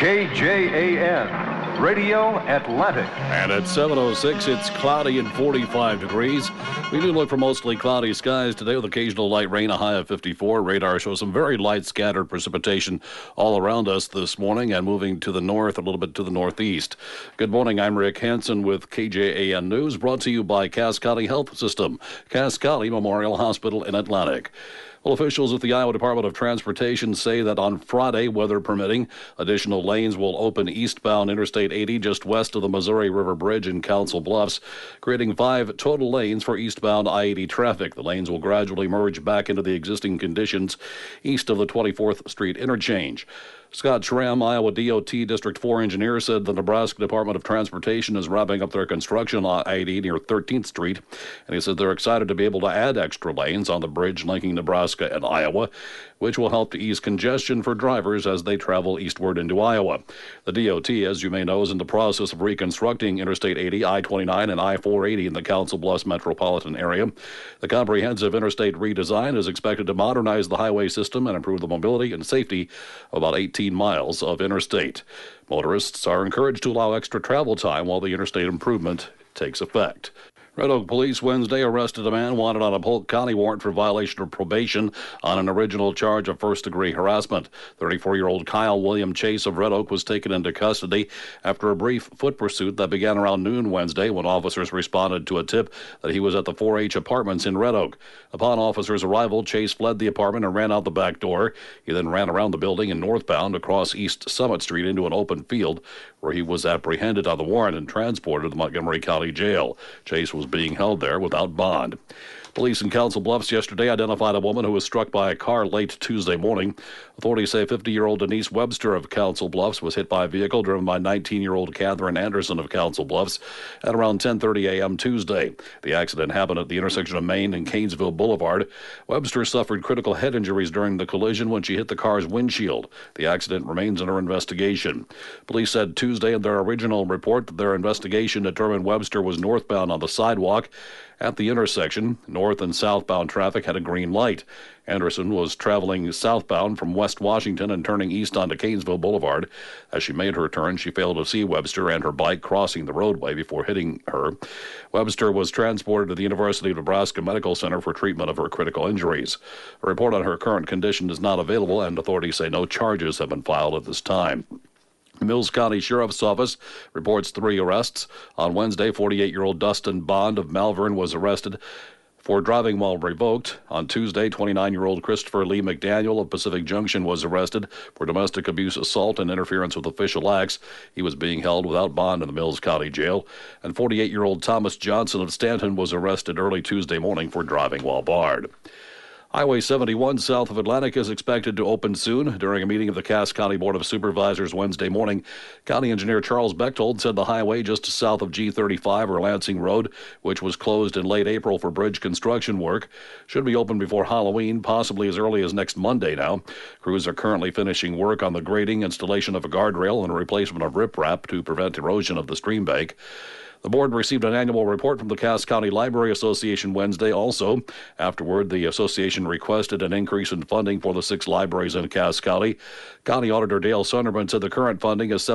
KJAN, Radio Atlantic. And at 7:06, it's cloudy and 45 degrees. We do look for mostly cloudy skies today with occasional light rain, a high of 54. Radar shows some very light scattered precipitation all around us this morning and moving to the north, a little bit to the northeast. Good morning, I'm Rick Hansen with KJAN News, brought to you by Cass County Health System, Cass County Memorial Hospital in Atlantic. Well, officials at the Iowa Department of Transportation say that on Friday, weather permitting, additional lanes will open eastbound Interstate 80 just west of the Missouri River Bridge in Council Bluffs, creating 5 total lanes for eastbound I-80 traffic. The lanes will gradually merge back into the existing conditions east of the 24th Street interchange. Scott Schramm, Iowa DOT District 4 engineer, said the Nebraska Department of Transportation is wrapping up their construction on I-80 near 13th Street, and he said they're excited to be able to add extra lanes on the bridge linking Nebraska and Iowa, which will help to ease congestion for drivers as they travel eastward into Iowa. The DOT, as you may know, is in the process of reconstructing Interstate 80, I-29, and I-480 in the Council Bluffs metropolitan area. The comprehensive interstate redesign is expected to modernize the highway system and improve the mobility and safety of about 18 miles of interstate. Motorists are encouraged to allow extra travel time while the interstate improvement takes effect. Red Oak Police Wednesday arrested a man wanted on a Polk County warrant for violation of probation on an original charge of first-degree harassment. 34-year-old Kyle William Chase of Red Oak was taken into custody after a brief foot pursuit that began around noon Wednesday when officers responded to a tip that he was at the 4-H apartments in Red Oak. Upon officers' arrival, Chase fled the apartment and ran out the back door. He then ran around the building and northbound across East Summit Street into an open field where he was apprehended on the warrant and transported to the Montgomery County Jail. Chase was being held there without bond. Police in Council Bluffs yesterday identified a woman who was struck by a car late Tuesday morning. Authorities say 50-year-old Denise Webster of Council Bluffs was hit by a vehicle driven by 19-year-old Catherine Anderson of Council Bluffs at around 10:30 a.m. Tuesday. The accident happened at the intersection of Main and Canesville Boulevard. Webster suffered critical head injuries during the collision when she hit the car's windshield. The accident remains under investigation. Police said Tuesday in their original report that their investigation determined Webster was northbound on the sidewalk. At the intersection, north and southbound traffic had a green light. Anderson was traveling southbound from West Washington and turning east onto Canesville Boulevard. As she made her turn, she failed to see Webster and her bike crossing the roadway before hitting her. Webster was transported to the University of Nebraska Medical Center for treatment of her critical injuries. A report on her current condition is not available, and authorities say no charges have been filed at this time. The Mills County Sheriff's Office reports 3 arrests. On Wednesday, 48-year-old Dustin Bond of Malvern was arrested for driving while revoked. On Tuesday, 29-year-old Christopher Lee McDaniel of Pacific Junction was arrested for domestic abuse, assault, and interference with official acts. He was being held without bond in the Mills County Jail. And 48-year-old Thomas Johnson of Stanton was arrested early Tuesday morning for driving while barred. Highway 71 south of Atlantic is expected to open soon. During a meeting of the Cass County Board of Supervisors Wednesday morning, County Engineer Charles Bechtold said the highway just south of G35 or Lansing Road, which was closed in late April for bridge construction work, should be open before Halloween, possibly as early as next Monday now. Crews are currently finishing work on the grading, installation of a guardrail, and a replacement of riprap to prevent erosion of the stream bank. The board received an annual report from the Cass County Library Association Wednesday also. Afterward, the association requested an increase in funding for the 6 libraries in Cass County. County Auditor Dale Sunderman said the current funding is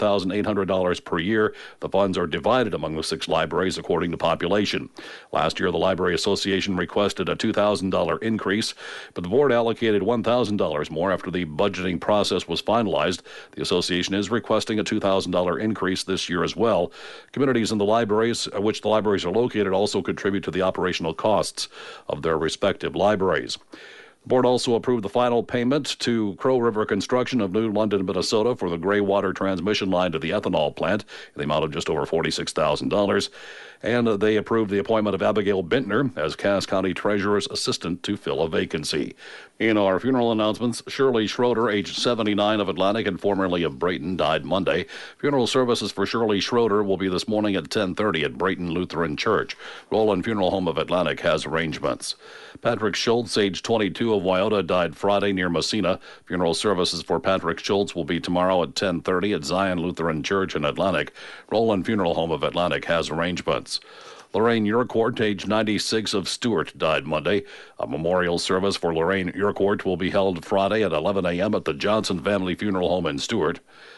$79,800 per year. The funds are divided among the 6 libraries according to population. Last year, the Library Association requested a $2,000 increase, but the board allocated $1,000 more after the budgeting process was finalized. The association is requesting a $2,000 increase this year as well. Communities in the libraries, which the libraries are located, also contribute to the operational costs of their respective libraries. The board also approved the final payment to Crow River Construction of New London, Minnesota for the gray water transmission line to the ethanol plant in the amount of just over $46,000. And they approved the appointment of Abigail Bintner as Cass County Treasurer's Assistant to fill a vacancy. In our funeral announcements, Shirley Schroeder, age 79, of Atlantic and formerly of Brayton, died Monday. Funeral services for Shirley Schroeder will be this morning at 10:30 at Brayton Lutheran Church. Roland Funeral Home of Atlantic has arrangements. Patrick Schultz, age 22, of Wyoda, died Friday near Messina. Funeral services for Patrick Schultz will be tomorrow at 10:30 at Zion Lutheran Church in Atlantic. Roland Funeral Home of Atlantic has arrangements. Lorraine Urquhart, age 96, of Stewart, died Monday. A memorial service for Lorraine Urquhart will be held Friday at 11 a.m. at the Johnson Family Funeral Home in Stewart.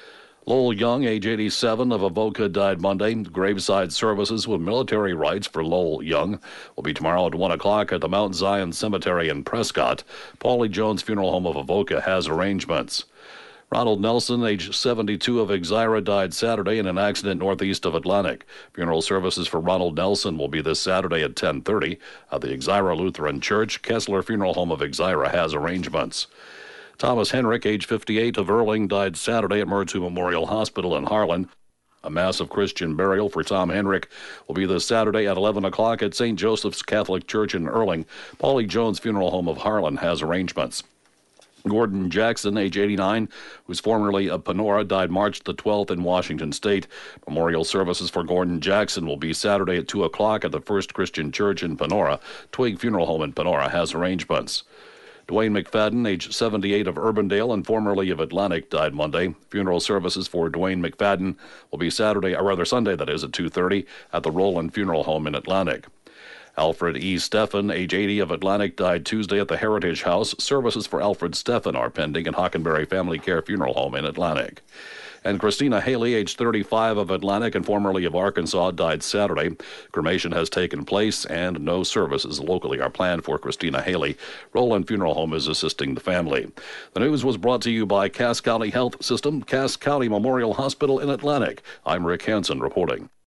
Lowell Young, age 87, of Avoca, died Monday. Graveside services with military rites for Lowell Young will be tomorrow at 1 o'clock at the Mount Zion Cemetery in Prescott. Paulie Jones Funeral Home of Avoca has arrangements. Ronald Nelson, age 72, of Exira, died Saturday in an accident northeast of Atlantic. Funeral services for Ronald Nelson will be this Saturday at 10:30 at the Exira Lutheran Church. Kessler Funeral Home of Exira has arrangements. Thomas Henrik, age 58, of Erling, died Saturday at Murtu Memorial Hospital in Harlan. A massive Christian burial for Tom Henrik will be this Saturday at 11 o'clock at St. Joseph's Catholic Church in Erling. Paulie Jones Funeral Home of Harlan has arrangements. Gordon Jackson, age 89, who's formerly of Panora, died March the 12th in Washington State. Memorial services for Gordon Jackson will be Saturday at 2 o'clock at the First Christian Church in Panora. Twig Funeral Home in Panora has arrangements. Dwayne McFadden, age 78, of Urbandale and formerly of Atlantic, died Monday. Funeral services for Dwayne McFadden will be Sunday, that is, at 2:30 at the Roland Funeral Home in Atlantic. Alfred E. Steffen, age 80, of Atlantic, died Tuesday at the Heritage House. Services for Alfred Steffen are pending at Hockenberry Family Care Funeral Home in Atlantic. And Christina Haley, age 35, of Atlantic and formerly of Arkansas, died Saturday. Cremation has taken place and no services locally are planned for Christina Haley. Roland Funeral Home is assisting the family. The news was brought to you by Cass County Health System, Cass County Memorial Hospital in Atlantic. I'm Rick Hansen reporting.